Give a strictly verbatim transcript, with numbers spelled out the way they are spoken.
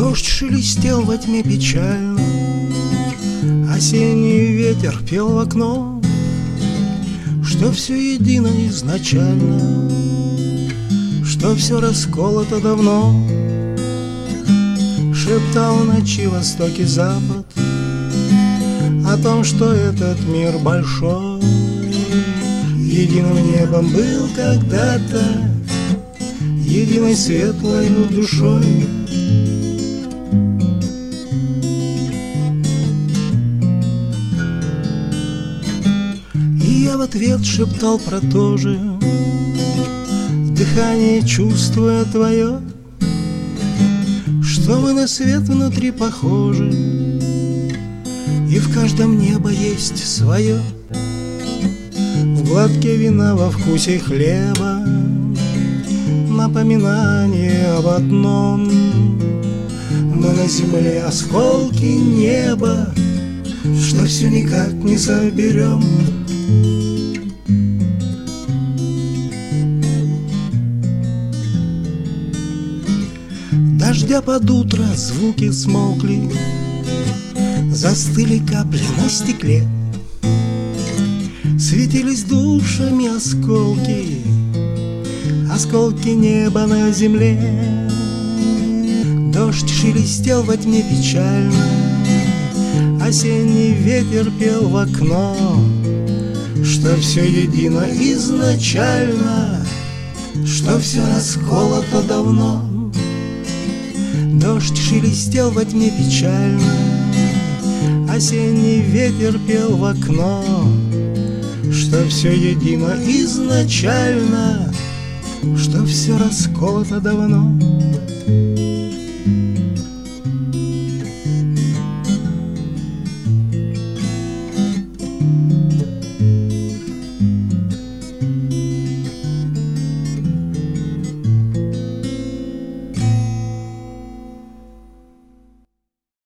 Дождь шелестел во тьме печально, осенний ветер пел в окно, что все едино изначально, что все расколото давно. Шептал ночи восток и запад о том, что этот мир большой, единым небом был когда-то, единой светлой душой. И я в ответ шептал про то же, дыхание чувствуя твое, что мы на свет внутри похожи, и в каждом небо есть свое. В глотке вина, во вкусе хлеба напоминание об одном: мы на земле осколки неба, что все никак не соберем. Дождя под утро звуки смолкли, застыли капли на стекле, светились душами осколки, осколки неба на земле. Дождь шелестел во тьме печально, осенний ветер пел в окно, что все едино изначально, что все расколото давно. Дождь шелестел во тьме печально, осенний ветер пел в окно, что все едино изначально, что все расколото давно.